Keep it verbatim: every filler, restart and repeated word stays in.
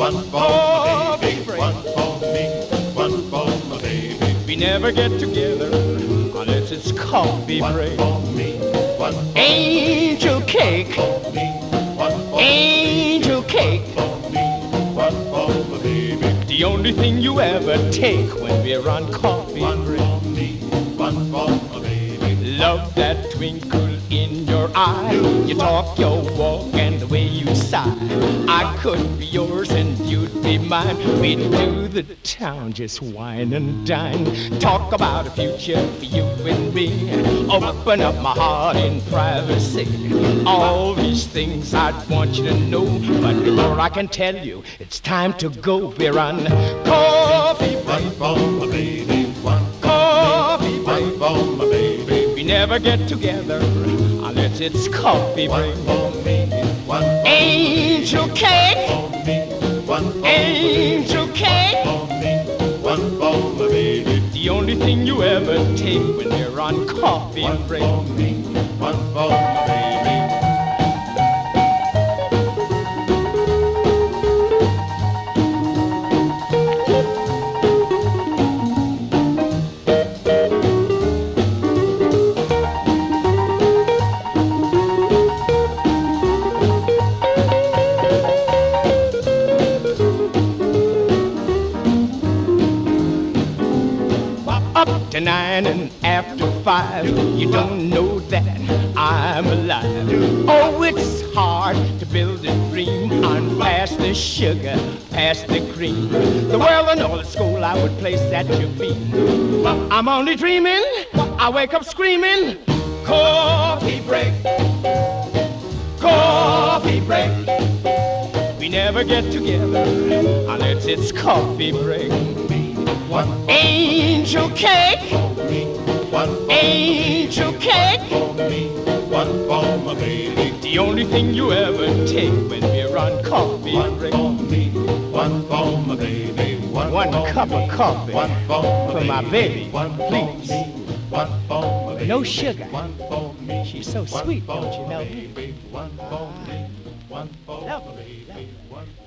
one for my baby, one for me, one for my baby. We never get together unless it's coffee break. One for me, one for Angel cake, me, one for angel cake. me, one for my baby. The only thing you ever take when we're on coffee One break. for me, one for my baby. Love that twinkle in your eye. You talk, your walk, and the way you sigh. I could be yours and you'd be mine. We'd do the town, just wine and dine. Talk about a future for you and me. Open up my heart in privacy. All these things I'd want you to know. But before I can tell you, it's time to go. We're on coffee break. One for my baby, one Coffee break. one for my baby. We never get together unless it's coffee One break. for me, one for Angel cake, me, one for angel cake. me, one for my baby. The only thing you ever take when you're on coffee One break. for me, one for my baby. Up to nine and after five, you don't know that I'm alive. Oh, it's hard to build a dream on past the sugar, past the cream. The world and all the school I would place at your feet. I'm only dreaming, I wake up screaming, coffee break, coffee break. We never get together unless it's coffee break. One Angel cake, for me, one for angel cake. me, one for my baby. The only thing you ever take when we're on coffee One break. for me, one for my baby. One, One for cup me, of coffee one for my for my baby, One for please. me, one for my baby. No sugar. One for me. She's so One sweet, for don't you my know? baby. One for me, one for Love my me, baby. One